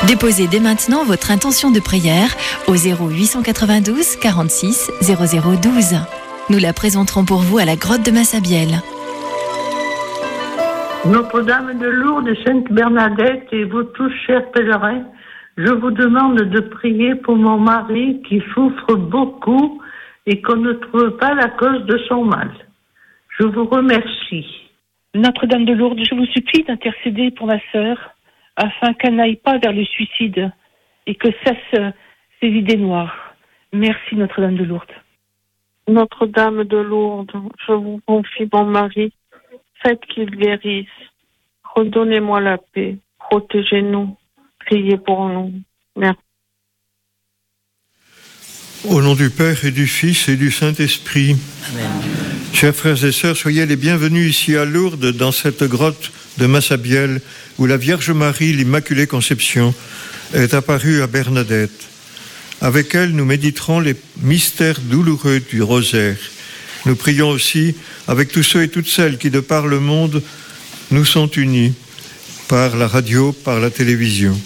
Déposez dès maintenant votre intention de prière au 0892 46 0012. Nous la présenterons pour vous à la grotte de Massabielle. Notre-Dame de Lourdes et Sainte Bernadette et vous tous, chers pèlerins, je vous demande de prier pour mon mari qui souffre beaucoup et qu'on ne trouve pas la cause de son mal. Je vous remercie. Notre-Dame de Lourdes, je vous supplie d'intercéder pour ma sœur afin qu'elle n'aille pas vers le suicide et que cesse ses idées noires. Merci Notre-Dame de Lourdes. Notre-Dame de Lourdes, je vous confie mon mari, faites qu'il guérisse. Redonnez-moi la paix, protégez-nous, priez pour nous. Merci. Au nom du Père et du Fils et du Saint-Esprit. Amen. Chers frères et sœurs, soyez les bienvenus ici à Lourdes, dans cette grotte de Massabielle, où la Vierge Marie, l'Immaculée Conception, est apparue à Bernadette. Avec elle, nous méditerons les mystères douloureux du rosaire. Nous prions aussi avec tous ceux et toutes celles qui, de par le monde, nous sont unis, par la radio, par la télévision.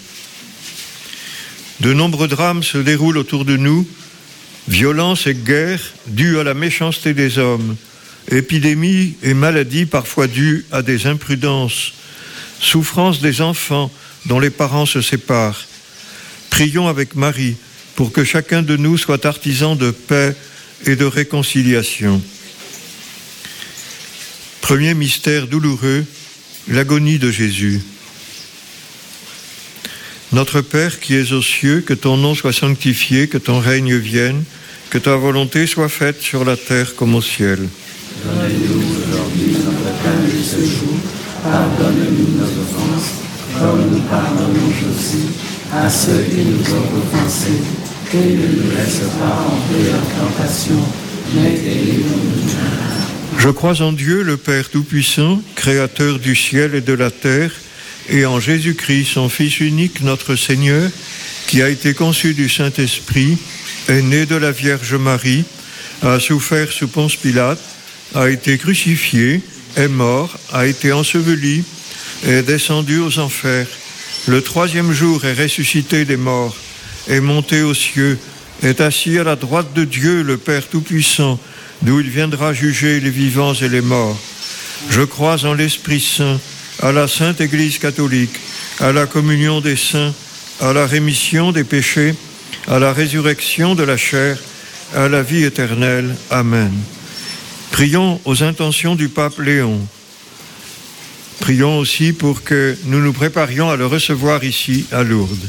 De nombreux drames se déroulent autour de nous, violences et guerres dues à la méchanceté des hommes, épidémies et maladies parfois dues à des imprudences, souffrances des enfants dont les parents se séparent. Prions avec Marie pour que chacun de nous soit artisan de paix et de réconciliation. Premier mystère douloureux, l'agonie de Jésus. Notre Père qui es aux cieux, que ton nom soit sanctifié, que ton règne vienne, que ta volonté soit faite sur la terre comme au ciel. Donne-nous aujourd'hui notre pain de ce jour. Pardonne-nous nos offenses, comme nous pardonnons aussi à ceux qui nous ont offensés. Et ne nous laisse pas entrer en tentation, mais délivre-nous du mal. Je crois en Dieu, le Père Tout-Puissant, Créateur du ciel et de la terre, et en Jésus-Christ, son Fils unique, notre Seigneur, qui a été conçu du Saint-Esprit, est né de la Vierge Marie, a souffert sous Ponce Pilate, a été crucifié, est mort, a été enseveli, est descendu aux enfers. Le troisième jour est ressuscité des morts, est monté aux cieux, est assis à la droite de Dieu, le Père Tout-Puissant, d'où il viendra juger les vivants et les morts. Je crois en l'Esprit Saint, à la Sainte Église catholique, à la communion des saints, à la rémission des péchés, à la résurrection de la chair, à la vie éternelle. Amen. Prions aux intentions du pape Léon. Prions aussi pour que nous nous préparions à le recevoir ici à Lourdes.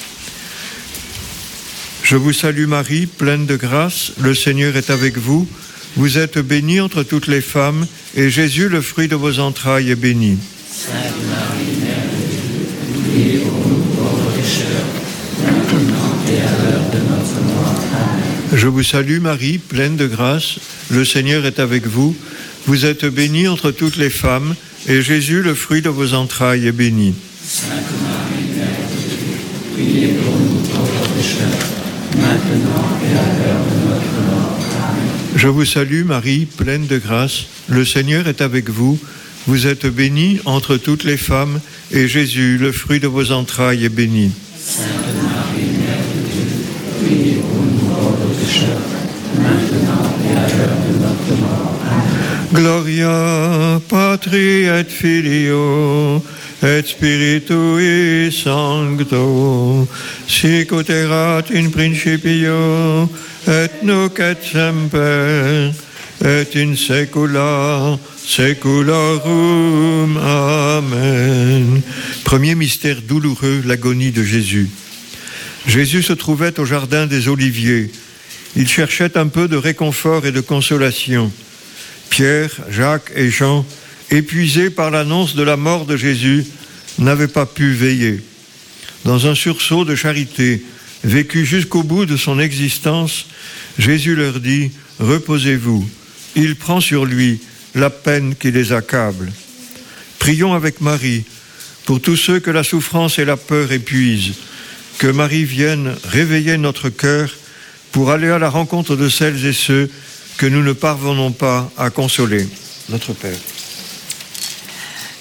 Je vous salue Marie, pleine de grâce, le Seigneur est avec vous. Vous êtes bénie entre toutes les femmes, et Jésus, le fruit de vos entrailles, est béni. Sainte Marie, Mère de Dieu, priez pour nous pauvres pécheurs, maintenant et à l'heure de notre mort. Amen. Je vous salue Marie, pleine de grâce, le Seigneur est avec vous. Vous êtes bénie entre toutes les femmes, et Jésus, le fruit de vos entrailles, est béni. Sainte Marie, Mère de Dieu, priez pour nous pauvres pécheurs, maintenant et à l'heure de notre mort. Amen. Je vous salue Marie, pleine de grâce, le Seigneur est avec vous. Vous êtes bénie entre toutes les femmes, et Jésus, le fruit de vos entrailles, est béni. Sainte Marie, Mère de Dieu, priez pour nous pauvres pécheurs, maintenant et à l'heure de notre mort. Amen. Gloria Patri et Filio et Spiritui Sancto, sic ut erat in principio et nunc et semper et in saecula saeculorum. Amen. Premier mystère douloureux, l'agonie de Jésus. Jésus se trouvait au jardin des Oliviers. Il cherchait un peu de réconfort et de consolation. Pierre, Jacques et Jean, épuisés par l'annonce de la mort de Jésus, n'avaient pas pu veiller. Dans un sursaut de charité, vécu jusqu'au bout de son existence, Jésus leur dit « Reposez-vous ». Il prend sur lui la peine qui les accable. Prions avec Marie pour tous ceux que la souffrance et la peur épuisent. Que Marie vienne réveiller notre cœur pour aller à la rencontre de celles et ceux que nous ne parvenons pas à consoler. Notre Père.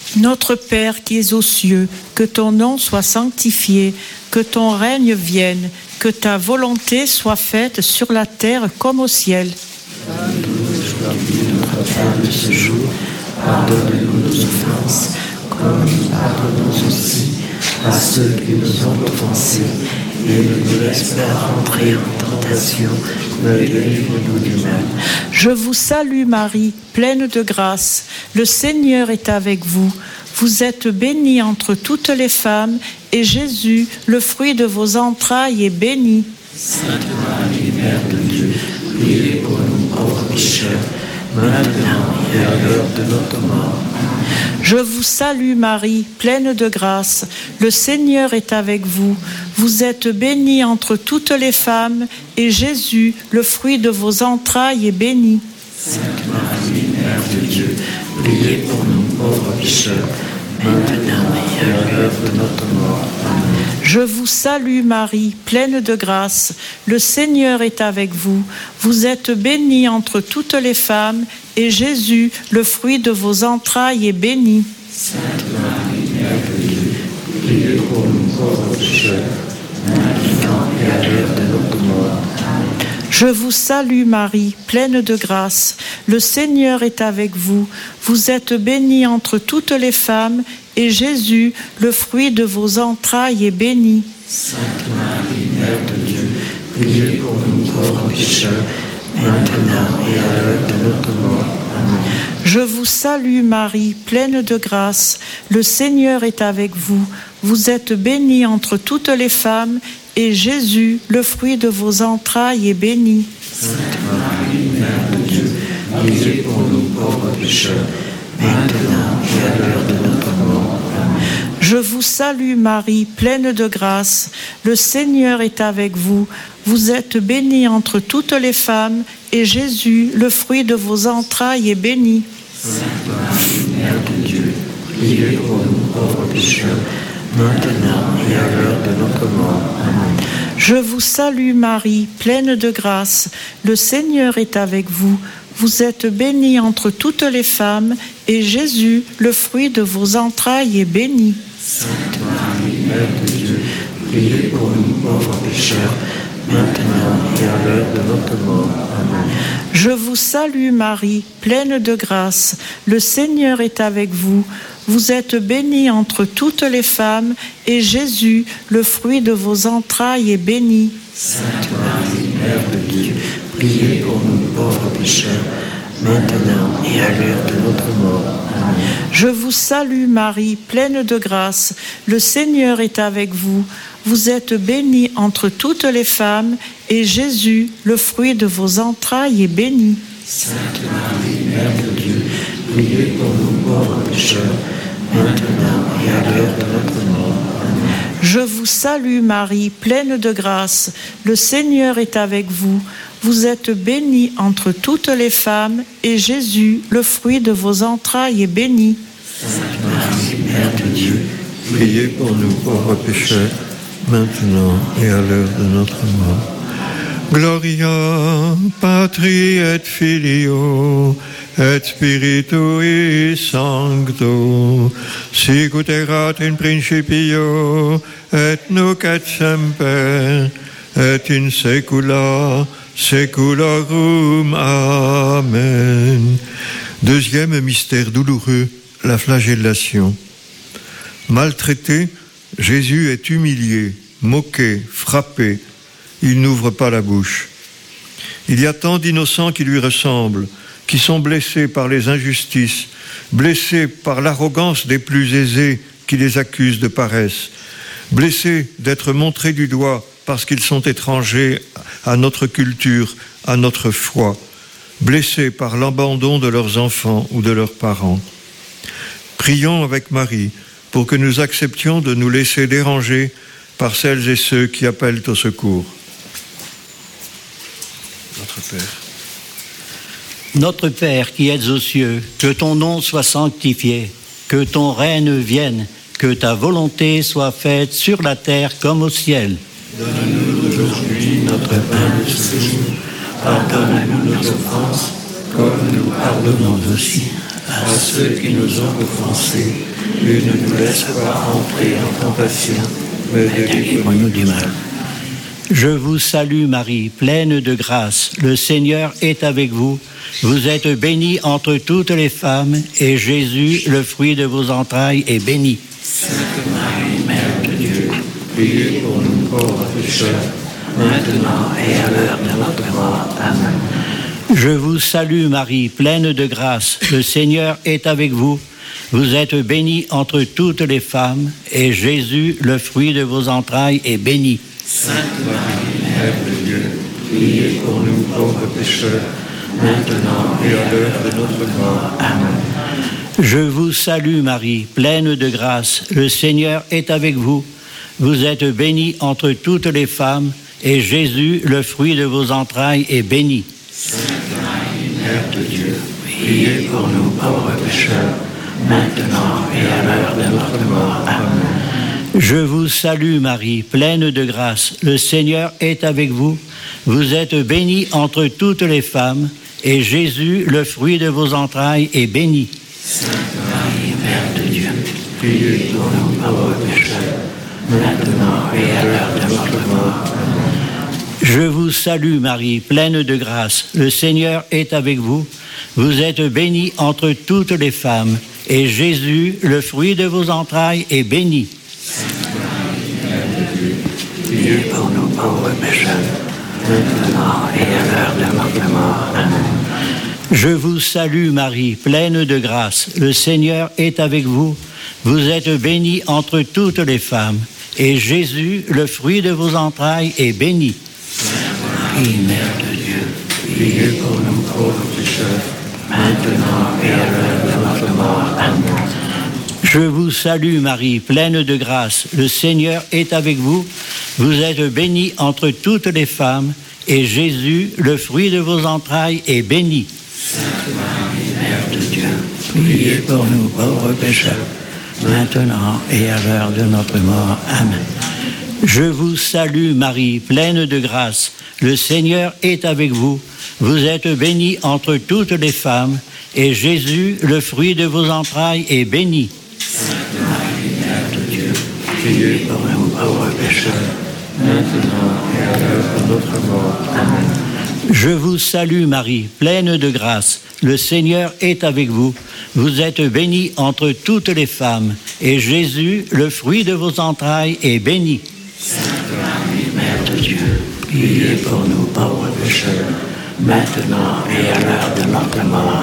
Notre Père qui es aux cieux, que ton nom soit sanctifié, que ton règne vienne, que ta volonté soit faite sur la terre comme au ciel. Donne-nous aujourd'hui notre pain de ce jour. Pardonne-nous nos offenses, comme nous pardonnons aussi à ceux qui nous ont offensés. Et ne nous laisse pas entrer en tentation, mais délivre-nous du mal. Je vous salue Marie, pleine de grâce. Le Seigneur est avec vous. Vous êtes bénie entre toutes les femmes, et Jésus, le fruit de vos entrailles, est béni. Sainte Marie, Mère de Dieu, priez pour nous pauvres pécheurs, maintenant et à l'heure de notre mort. Je vous salue Marie, pleine de grâce. Le Seigneur est avec vous. Vous êtes bénie entre toutes les femmes, et Jésus, le fruit de vos entrailles, est béni. Sainte Marie, Mère de Dieu, priez pour nous pauvres pécheurs, maintenant et à l'heure de notre mort. Amen. Je vous salue Marie, pleine de grâce. Le Seigneur est avec vous. Vous êtes bénie entre toutes les femmes, et Jésus, le fruit de vos entrailles, est béni. Sainte Marie, Mère de Dieu, priez pour nous pauvres pécheurs, maintenant et à l'heure de notre mort. Amen. Je vous salue Marie, pleine de grâce. Le Seigneur est avec vous. Vous êtes bénie entre toutes les femmes, et Jésus, le fruit de vos entrailles, est béni. Sainte Marie, Mère de Dieu, priez pour nous pauvres pécheurs, maintenant et à l'heure de notre mort. Amen. Je vous salue Marie, pleine de grâce. Le Seigneur est avec vous. Vous êtes bénie entre toutes les femmes, et Jésus, le fruit de vos entrailles, est béni. Sainte Marie, Mère de Dieu, priez pour nous pauvres pécheurs, maintenant et à l'heure de notre mort. Amen. Je vous salue Marie, pleine de grâce. Le Seigneur est avec vous. Vous êtes bénie entre toutes les femmes, et Jésus, le fruit de vos entrailles, est béni. Sainte Marie, Mère de Dieu, priez pour nous pauvres pécheurs, maintenant et à l'heure de notre mort. Amen. Je vous salue Marie, pleine de grâce. Le Seigneur est avec vous. Vous êtes bénie entre toutes les femmes, et Jésus, le fruit de vos entrailles, est béni. Sainte Marie, Mère de Dieu, priez pour nous pauvres pécheurs, maintenant et à l'heure de notre mort. Amen. Je vous salue Marie, pleine de grâce. Le Seigneur est avec vous. Vous êtes bénie entre toutes les femmes, et Jésus, le fruit de vos entrailles, est béni. Sainte Marie, Mère de Dieu, priez pour nous pauvres pécheurs, maintenant et à l'heure de notre mort. Amen. Je vous salue Marie, pleine de grâce. Le Seigneur est avec vous. Vous êtes bénie entre toutes les femmes, et Jésus, le fruit de vos entrailles, est béni. Sainte Marie, Mère de Dieu, priez pour nous pauvres pécheurs, maintenant et à l'heure de notre mort. Amen. Je vous salue Marie, pleine de grâce. Le Seigneur est avec vous. Vous êtes bénie entre toutes les femmes, et Jésus, le fruit de vos entrailles, est béni. Sainte Marie, Mère de Dieu, Priez pour nous pauvres pécheurs, maintenant et à l'heure de notre mort. Gloria Patri et Filio et Spiritui Sancto, sicut erat in principio et nunc et semper et in saecula saeculorum. Amen. Deuxième mystère douloureux, la flagellation. Maltraité, Jésus est humilié, moqué, frappé. Il n'ouvre pas la bouche. Il y a tant d'innocents qui lui ressemblent, qui sont blessés par les injustices, blessés par l'arrogance des plus aisés qui les accusent de paresse, blessés d'être montrés du doigt parce qu'ils sont étrangers à notre culture, à notre foi, blessés par l'abandon de leurs enfants ou de leurs parents. Prions avec Marie pour que nous acceptions de nous laisser déranger par celles et ceux qui appellent au secours. Notre Père. Notre Père qui es aux cieux, que ton nom soit sanctifié, que ton règne vienne, que ta volonté soit faite sur la terre comme au ciel. Donne-nous aujourd'hui notre pain de ce jour. Pardonne-nous nos offenses, comme nous pardonnons aussi à ceux qui nous ont offensés, et ne nous laisse pas entrer en tentation, mais délivre-nous du mal. Je vous salue Marie, pleine de grâce. Le Seigneur est avec vous. Vous êtes bénie entre toutes les femmes, et Jésus, le fruit de vos entrailles, est béni. Sainte Marie, Mère de Dieu, priez pour nous pauvres pécheurs, maintenant et à l'heure de notre mort. Amen. Je vous salue Marie, pleine de grâce. Le Seigneur est avec vous. Vous êtes bénie entre toutes les femmes, et Jésus, le fruit de vos entrailles, est béni. Sainte Marie, Mère de Dieu, priez pour nous pauvres pécheurs, maintenant et à l'heure de notre mort. Amen. Je vous salue Marie, pleine de grâce. Le Seigneur est avec vous. Vous êtes bénie entre toutes les femmes, et Jésus, le fruit de vos entrailles, est béni. Sainte Marie, Mère de Dieu, priez pour nous pauvres pécheurs, maintenant et à l'heure de notre mort. Amen. Je vous salue Marie, pleine de grâce. Le Seigneur est avec vous. Vous êtes bénie entre toutes les femmes, et Jésus, le fruit de vos entrailles, est béni. Sainte Marie, Mère de Dieu, priez pour nous pauvres pécheurs, maintenant et à l'heure de notre mort. Amen. Je vous salue Marie, pleine de grâce. Le Seigneur est avec vous. Vous êtes bénie entre toutes les femmes, et Jésus, le fruit de vos entrailles, est béni. Sainte Marie, Mère de Dieu, priez pour nous pauvres pécheurs, maintenant et à l'heure de notre mort. Amen. Je vous salue Marie, pleine de grâce. Le Seigneur est avec vous. Vous êtes bénie entre toutes les femmes, et Jésus, le fruit de vos entrailles, est béni. Sainte Marie, Mère de Dieu, priez pour nous pauvres pécheurs, maintenant et à l'heure de notre mort. Amen. Je vous salue Marie, pleine de grâce. Le Seigneur est avec vous. Vous êtes bénie entre toutes les femmes, et Jésus, le fruit de vos entrailles, est béni. Sainte Marie, Mère de Dieu, priez pour nous pauvres pécheurs, maintenant et à l'heure de notre mort. Amen. Je vous salue Marie, pleine de grâce. Le Seigneur est avec vous. Vous êtes bénie entre toutes les femmes, et Jésus, le fruit de vos entrailles, est béni. Sainte Marie, Mère de Dieu, priez pour nous pauvres pécheurs, maintenant et à l'heure de notre mort. Amen. Je vous salue Marie, pleine de grâce. Le Seigneur est avec vous. Vous êtes bénie entre toutes les femmes, et Jésus, le fruit de vos entrailles, est béni. Sainte Marie, Mère de Dieu, priez pour nous pauvres pécheurs, maintenant et à l'heure de notre mort.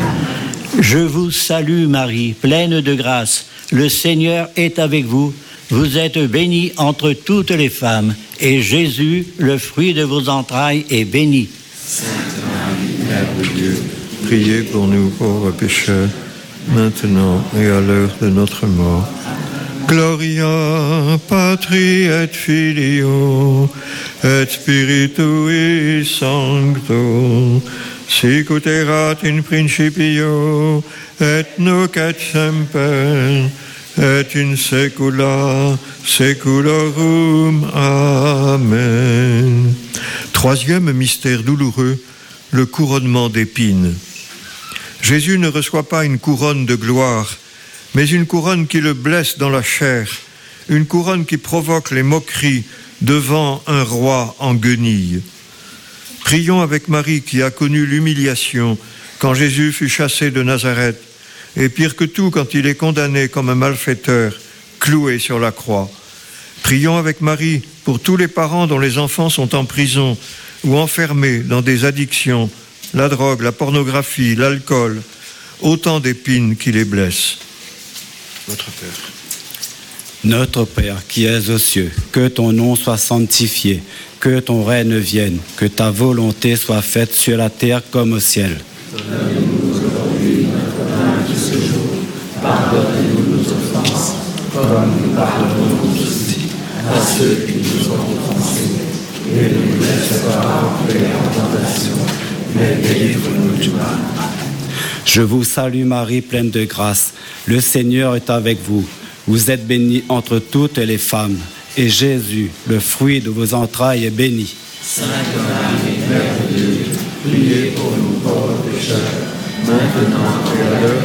Amen. Je vous salue Marie, pleine de grâce. Le Seigneur est avec vous. Vous êtes bénie entre toutes les femmes, et Jésus, le fruit de vos entrailles, est béni. Sainte Marie, Mère de Dieu, Priez pour nous pauvres pécheurs, maintenant et à l'heure de notre mort. Gloria Patri et Filio et Spiritui Sancto, sic ut erat in principio et nunc et semper et in saecula saeculorum. Amen. Troisième mystère douloureux, le couronnement d'épines. Jésus ne reçoit pas une couronne de gloire, mais une couronne qui le blesse dans la chair, une couronne qui provoque les moqueries devant un roi en guenilles. Prions avec Marie qui a connu l'humiliation quand Jésus fut chassé de Nazareth, et pire que tout quand il est condamné comme un malfaiteur, cloué sur la croix. Prions avec Marie pour tous les parents dont les enfants sont en prison ou enfermés dans des addictions, la drogue, la pornographie, l'alcool, autant d'épines qui les blessent. Notre Père. Notre Père qui es aux cieux, que ton nom soit sanctifié, que ton règne vienne, que ta volonté soit faite sur la terre comme au ciel. Donne-nous aujourd'hui notre pain de ce jour. Pardonne-nous nos offenses, comme nous pardonnons aussi à ceux qui nous ont offensés. Et ne nous laisse pas entrer en tentation, mais délivre-nous du mal. Je vous salue Marie, pleine de grâce. Le Seigneur est avec vous. Vous êtes bénie entre toutes les femmes, et Jésus, le fruit de vos entrailles, est béni. Sainte Marie, Mère de Dieu, priez pour nous pauvres pécheurs, maintenant et à l'heure de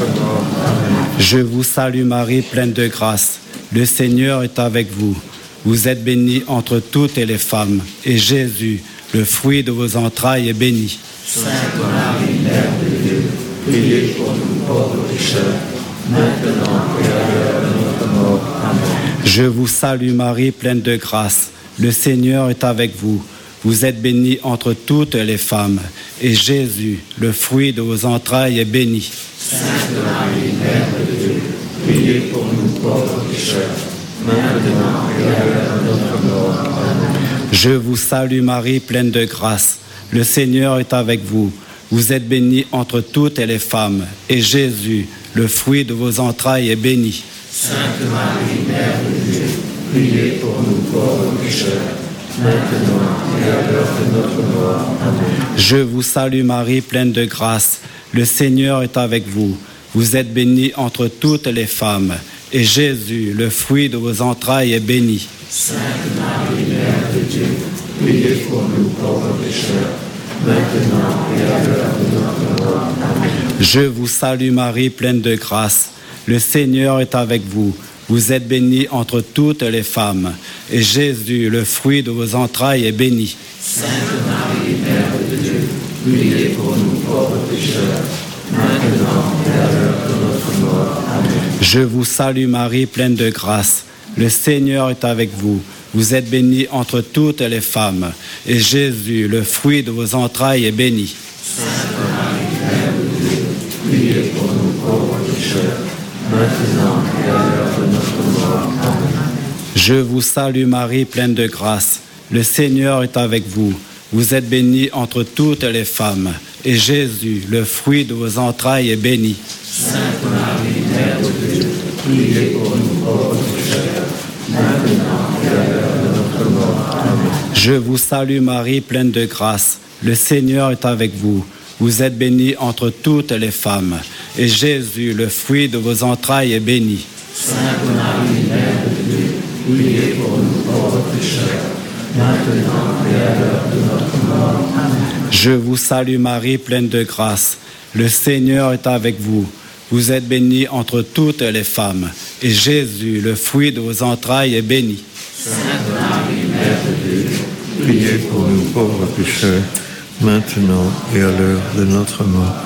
notre mort. Amen. Je vous salue Marie, pleine de grâce. Le Seigneur est avec vous. Vous êtes bénie entre toutes les femmes, et Jésus, le fruit de vos entrailles, est béni. Sainte Marie, Mère de Dieu, priez pour nous pauvres pécheurs, maintenant et à l'heure de notre mort. Amen. Je vous salue Marie, pleine de grâce. Le Seigneur est avec vous. Vous êtes bénie entre toutes les femmes, et Jésus, le fruit de vos entrailles, est béni. Sainte Marie, Mère de Dieu, priez pour nous pauvres pécheurs, maintenant et à l'heure de notre mort. Amen. Je vous salue Marie, pleine de grâce. Le Seigneur est avec vous. Vous êtes bénie entre toutes les femmes, et Jésus, le fruit de vos entrailles, est béni. Sainte Marie, Mère de Dieu, priez pour nous pauvres pécheurs, maintenant et à l'heure de notre mort. Amen. Je vous salue Marie, pleine de grâce. Le Seigneur est avec vous. Vous êtes bénie entre toutes les femmes, et Jésus, le fruit de vos entrailles, est béni. Sainte Marie, Mère de Dieu, priez pour nous pauvres pécheurs, maintenant et à l'heure de notre mort. Amen. Je vous salue Marie, pleine de grâce. Le Seigneur est avec vous. Vous êtes bénie entre toutes les femmes, et Jésus, le fruit de vos entrailles, est béni. Sainte Marie, Mère de Dieu, priez pour nous pauvres pécheurs, maintenant et à l'heure de notre mort. Amen. Je vous salue Marie, pleine de grâce. Le Seigneur est avec vous. Vous êtes bénie entre toutes les femmes, et Jésus, le fruit de vos entrailles, est béni. Sainte Marie, Mère de Dieu, priez pour nous pauvres pécheurs, maintenant et à l'heure de notre mort. Amen. Je vous salue Marie, pleine de grâce. Le Seigneur est avec vous. Vous êtes bénie entre toutes les femmes, et Jésus, le fruit de vos entrailles, est béni. Sainte Marie, Mère de Dieu, priez pour nous pauvres pécheurs, maintenant et à l'heure de notre mort. Amen. Je vous salue Marie, pleine de grâce. Le Seigneur est avec vous. Vous êtes bénie entre toutes les femmes, et Jésus, le fruit de vos entrailles, est béni. Sainte Marie, Mère de Dieu, priez pour nous pauvres pécheurs, maintenant et à l'heure de notre mort. Amen. Je vous salue Marie, pleine de grâce. Le Seigneur est avec vous. Vous êtes bénie entre toutes les femmes, et Jésus, le fruit de vos entrailles, est béni. Sainte Marie, Mère de Dieu, Priez pour nous pauvres pécheurs, maintenant et à l'heure de notre mort.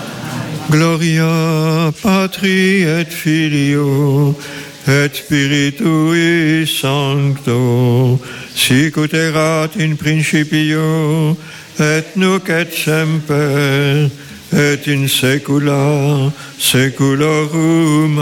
Gloria Patri et Filio et Spiritui Sancto, sic ut erat in principio et nunc et semper et in saecula saeculorum.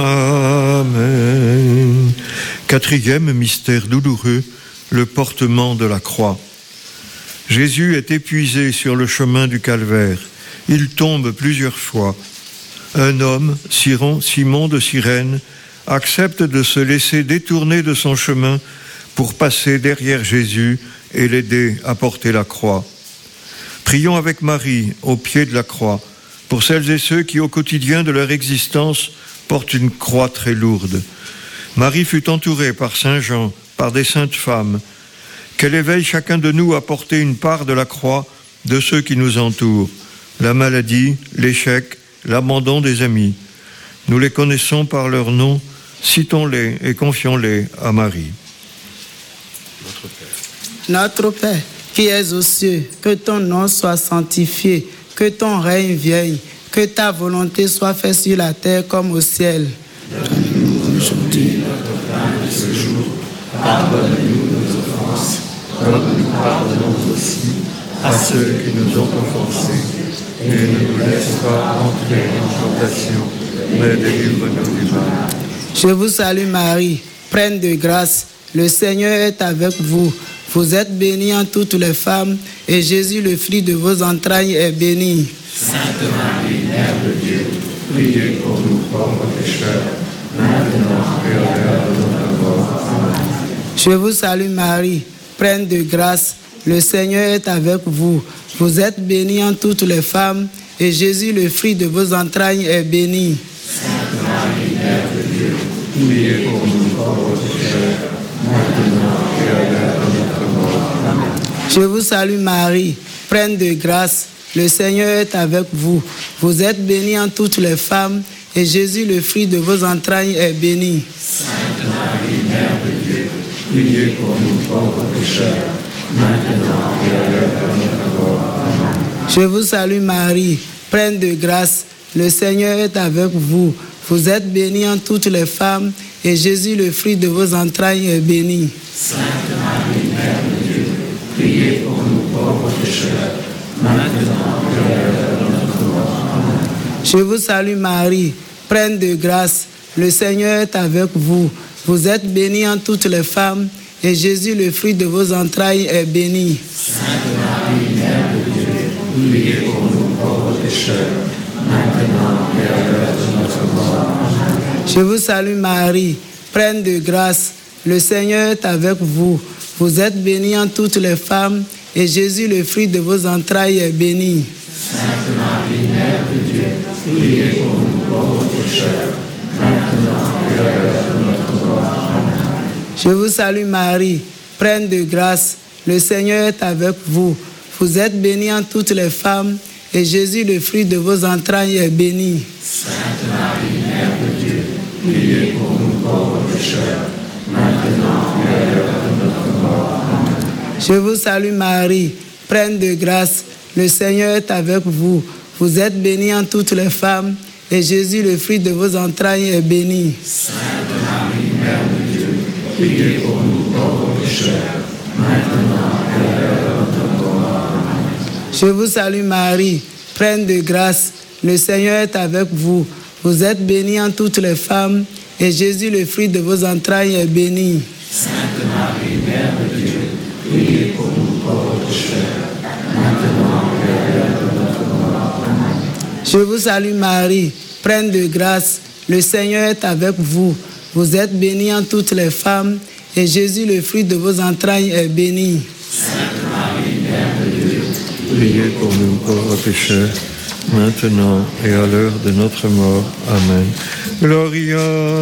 Amen. Quatrième mystère douloureux, le portement de la croix. Jésus est épuisé sur le chemin du calvaire. Il tombe plusieurs fois. Un homme, Simon de Cyrène, accepte de se laisser détourner de son chemin pour passer derrière Jésus et l'aider à porter la croix. Prions avec Marie au pied de la croix pour celles et ceux qui au quotidien de leur existence portent une croix très lourde. Marie fut entourée par Saint Jean, par des saintes femmes. Qu'elle éveille chacun de nous à porter une part de la croix de ceux qui nous entourent. La maladie, l'échec, l'abandon des amis. Nous les connaissons par leur nom, citons-les et confions-les à Marie. Notre Père, qui es aux cieux, que ton nom soit sanctifié, que ton règne vienne, que ta volonté soit faite sur la terre comme au ciel. Donne-nous aujourd'hui notre pain de ce jour. Pardonne-nous nos offenses, comme nous pardonnons aussi à ceux qui nous ont offensés. Et ne nous laisse pas entrer en tentation, mais délivre-nous du mal. Je vous salue Marie, pleine de grâce. Le Seigneur est avec vous. Vous êtes bénie en toutes les femmes, et Jésus, le fruit de vos entrailles, est béni. Sainte Marie, Mère de Dieu, priez pour nous pauvres pécheurs, maintenant et à l'heure de notre mort. Amen. Je vous salue Marie, pleine de grâce. Le Seigneur est avec vous. Vous êtes bénie en toutes les femmes, et Jésus, le fruit de vos entrailles, est béni. Sainte Marie, Mère de Dieu, priez pour nous pauvres pécheurs, maintenant et à l'heure de notre mort. Amen. Je vous salue Marie, pleine de grâce. Le Seigneur est avec vous. Vous êtes bénie en toutes les femmes, et Jésus, le fruit de vos entrailles, est béni. Sainte Marie, Mère de Dieu, priez pour nous pauvres pécheurs, maintenant et à l'heure de notre mort. Amen. Je vous salue Marie, pleine de grâce, le Seigneur est avec vous. Vous êtes bénie en toutes les femmes, et Jésus, le fruit de vos entrailles, est béni. Sainte Marie, Mère de Dieu, priez pour nous pauvres pécheurs, maintenant et à l'heure de notre mort. Amen. Je vous salue Marie, pleine de grâce, le Seigneur est avec vous. Vous êtes bénie en toutes les femmes, et Jésus, le fruit de vos entrailles, est béni. Sainte Marie, Mère de Dieu, priez pour nous pauvres pécheurs, maintenant et à l'heure de notre mort. Amen. Je vous salue Marie, pleine de grâce, le Seigneur est avec vous. Vous êtes bénie en toutes les femmes, et Jésus, le fruit de vos entrailles, est béni. Sainte Marie, Mère de Dieu, priez pour nous pauvres pécheurs, maintenant et à l'heure de notre mort. Amen. Je vous salue Marie, pleine de grâce, le Seigneur est avec vous. Vous êtes bénie en toutes les femmes, et Jésus, le fruit de vos entrailles, est béni. Sainte Marie, Mère de Dieu, priez pour nous pauvres pécheurs, maintenant et à l'heure de notre mort. Amen. Je vous salue Marie, pleine de grâce, le Seigneur est avec vous. Vous êtes bénie en toutes les femmes, et Jésus, le fruit de vos entrailles, est béni. Sainte Marie, Mère de Dieu, priez pour nous pauvres pécheurs, maintenant et à l'heure de notre mort. Amen. Je vous salue Marie, pleine de grâce, le Seigneur est avec vous. Vous êtes bénie en toutes les femmes, et Jésus, le fruit de vos entrailles, est béni. Sainte Marie, Mère de Dieu, priez pour nous pauvres pécheurs, maintenant et à l'heure de notre mort. Amen. Je vous salue Marie, pleine de grâce, le Seigneur est avec vous. Vous êtes bénie en toutes les femmes, et Jésus, le fruit de vos entrailles, est béni. Sainte Marie, Mère de Dieu, Priez pour nous pauvres pécheurs, maintenant et à l'heure de notre mort. Amen. Gloria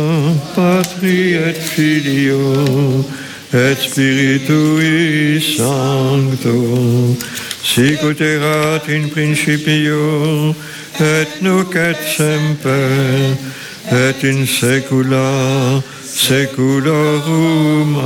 Patri et Filio et Spiritui Sancto, sic ut erat in principio et nunc et semper et in saecula saeculorum.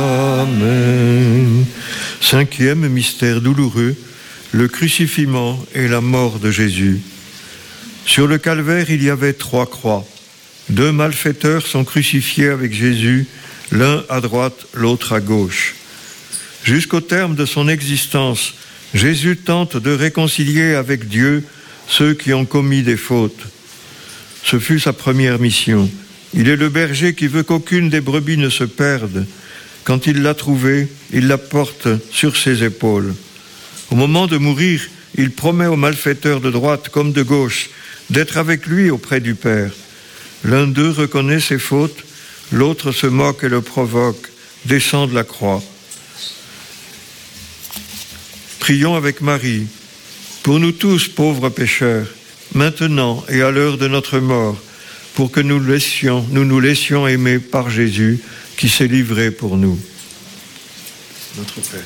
Amen. Cinquième mystère douloureux, le crucifixion et la mort de Jésus. Sur le calvaire, il y avait 3 croix. 2 malfaiteurs sont crucifiés avec Jésus, l'un à droite, l'autre à gauche. Jusqu'au terme de son existence, Jésus tente de réconcilier avec Dieu ceux qui ont commis des fautes. Ce fut sa première mission. Il est le berger qui veut qu'aucune des brebis ne se perde. Quand il l'a trouvée, il la porte sur ses épaules. Au moment de mourir, il promet aux malfaiteurs de droite comme de gauche d'être avec lui auprès du Père. L'un d'eux reconnaît ses fautes, l'autre se moque et le provoque, descend de la croix. Prions avec Marie, pour nous tous pauvres pécheurs, maintenant et à l'heure de notre mort, pour que nous nous laissions aimer par Jésus qui s'est livré pour nous. Notre Père.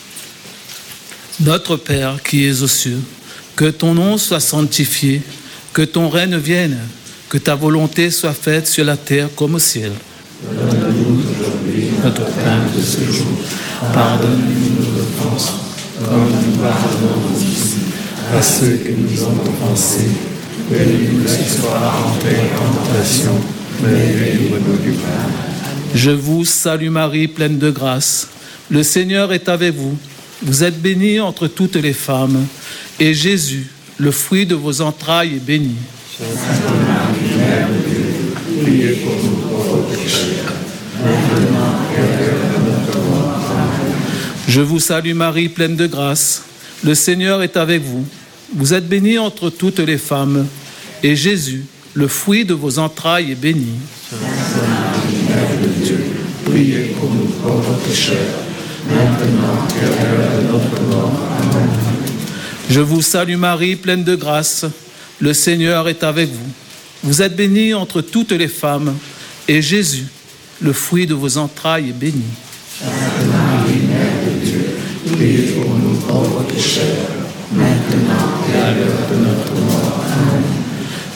Notre Père qui es aux cieux, que ton nom soit sanctifié, que ton règne vienne, que ta volonté soit faite sur la terre comme au ciel. Donne-nous aujourd'hui notre pain de ce jour. Pardonne-nous nos offenses, comme nous pardonnons aussi à ceux qui nous ont offensés. Que ne nous laisse pas rentrer en tentation, mais délivre-nous du mal. Je vous salue Marie, pleine de grâce. Le Seigneur est avec vous. Vous êtes bénie entre toutes les femmes, et Jésus, le fruit de vos entrailles, est béni. Sainte Marie, Mère de Dieu, priez pour nous pauvres pécheurs, maintenant et à l'heure de notre mort. Amen. Je vous salue Marie, pleine de grâce. Le Seigneur est avec vous. Vous êtes bénie entre toutes les femmes, et Jésus, le fruit de vos entrailles, est béni. Sainte Marie, Mère de Dieu, priez pour nous pauvres pécheurs, maintenant et à l'heure de notre mort. Amen. Je vous salue Marie, pleine de grâce. Le Seigneur est avec vous. Vous êtes bénie entre toutes les femmes, et Jésus, le fruit de vos entrailles, est béni. Sainte Marie, Mère de Dieu, priez pour nous pauvres pécheurs, maintenant et à l'heure de notre mort. Amen.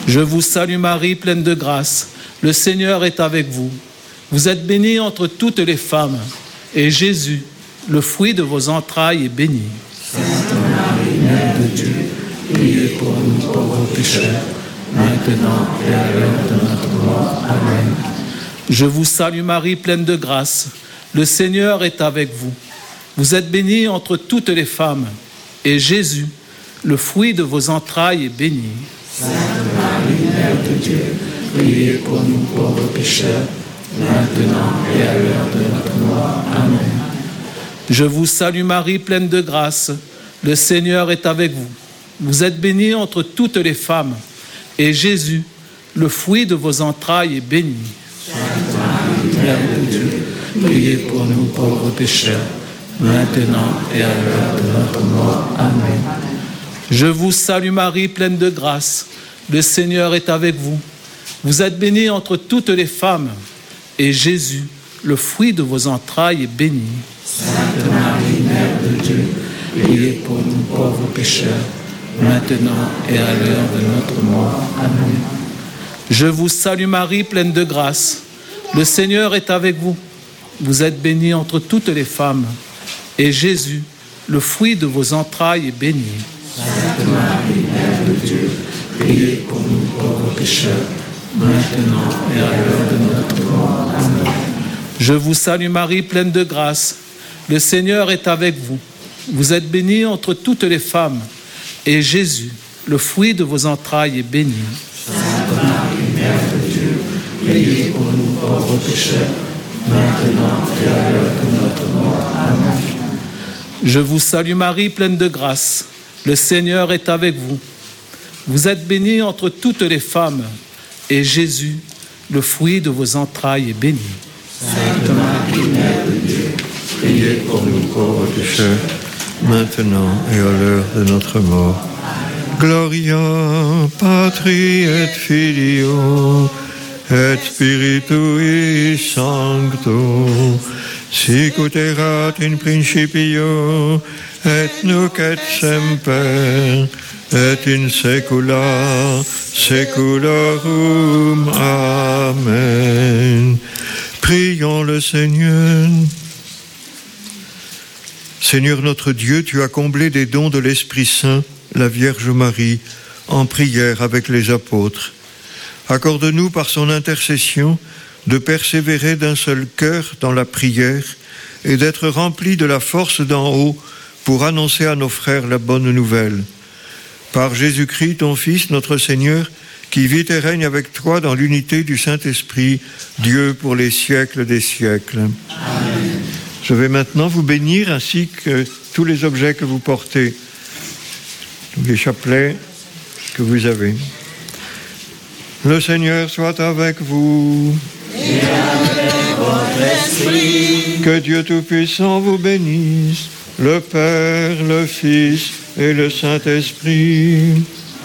Je vous salue Marie, pleine de grâce. Le Seigneur est avec vous. Vous êtes bénie entre toutes les femmes, et Jésus, le fruit de vos entrailles, est béni. Sainte Marie, Mère de Dieu, priez pour nous pauvres pécheurs, maintenant et à l'heure de notre mort. Amen. Je vous salue Marie, pleine de grâce. Le Seigneur est avec vous. Vous êtes bénie entre toutes les femmes, et Jésus, le fruit de vos entrailles, est béni. Sainte Marie, Mère de Dieu, priez pour nous pauvres pécheurs, maintenant et à l'heure de notre mort. Amen. Je vous salue Marie, pleine de grâce. Le Seigneur est avec vous. Vous êtes bénie entre toutes les femmes, et Jésus, le fruit de vos entrailles, est béni. Sainte Marie, Mère de Dieu, priez pour nous pauvres pécheurs, maintenant et à l'heure de notre mort. Amen. Je vous salue Marie, pleine de grâce. Le Seigneur est avec vous. Vous êtes bénie entre toutes les femmes, et Jésus, le fruit de vos entrailles, est béni. Sainte Marie, Mère de Dieu, priez pour nous pauvres pécheurs, maintenant et à l'heure de notre mort. Amen. Je vous salue Marie, pleine de grâce. Le Seigneur est avec vous. Vous êtes bénie entre toutes les femmes, et Jésus, le fruit de vos entrailles, est béni. Sainte Marie, Mère de Dieu, priez pour nous pauvres pécheurs, maintenant et à l'heure de notre mort. Amen. Je vous salue Marie, pleine de grâce. Le Seigneur est avec vous. Vous êtes bénie entre toutes les femmes, et Jésus, le fruit de vos entrailles, est béni. Sainte Marie, Mère de Dieu, priez pour nous pauvres pécheurs, maintenant et à l'heure de notre mort. Amen. Je vous salue Marie, pleine de grâce. Le Seigneur est avec vous. Vous êtes bénie entre toutes les femmes, et Jésus, le fruit de vos entrailles, est béni. Sainte Marie, Mère de Dieu, priez pour nous pauvres pécheurs, maintenant et à l'heure de notre mort. Gloria Patri et Filio et Spiritui Sancto, sic ut erat in principio et nunc et semper et in saecula saeculorum. Amen. Prions le Seigneur. Seigneur notre Dieu, tu as comblé des dons de l'Esprit Saint la Vierge Marie en prière avec les apôtres. Accorde-nous par son intercession de persévérer d'un seul cœur dans la prière et d'être remplis de la force d'en haut pour annoncer à nos frères la bonne nouvelle. Par Jésus-Christ, ton Fils, notre Seigneur, qui vit et règne avec toi dans l'unité du Saint-Esprit, Dieu pour les siècles des siècles. Amen. Je vais maintenant vous bénir ainsi que tous les objets que vous portez, tous les chapelets que vous avez. Le Seigneur soit avec vous. Et avec votre esprit. Que Dieu Tout-Puissant vous bénisse, le Père, le Fils et le Saint-Esprit.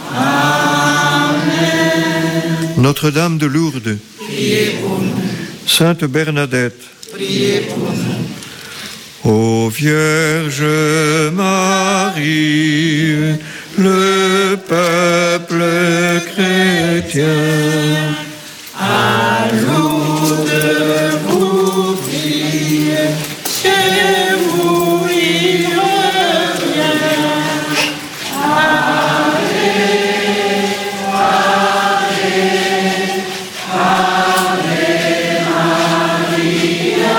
Amen. Notre-Dame de Lourdes, priez pour nous. Sainte Bernadette, priez pour nous. Ô Vierge Marie, le peuple chrétien, à Lourdes vous prie, chez vous il revient. Allez, allez, allez, Maria.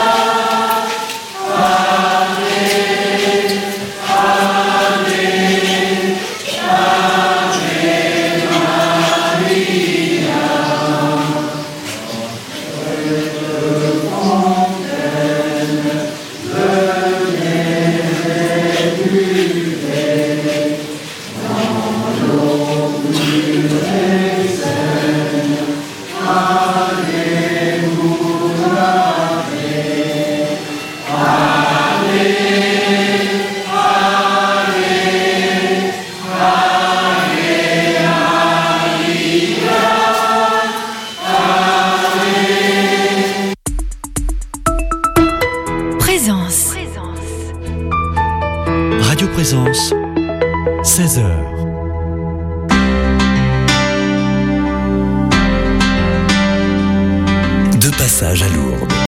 Radio Présence, 16h. passage à Lourdes.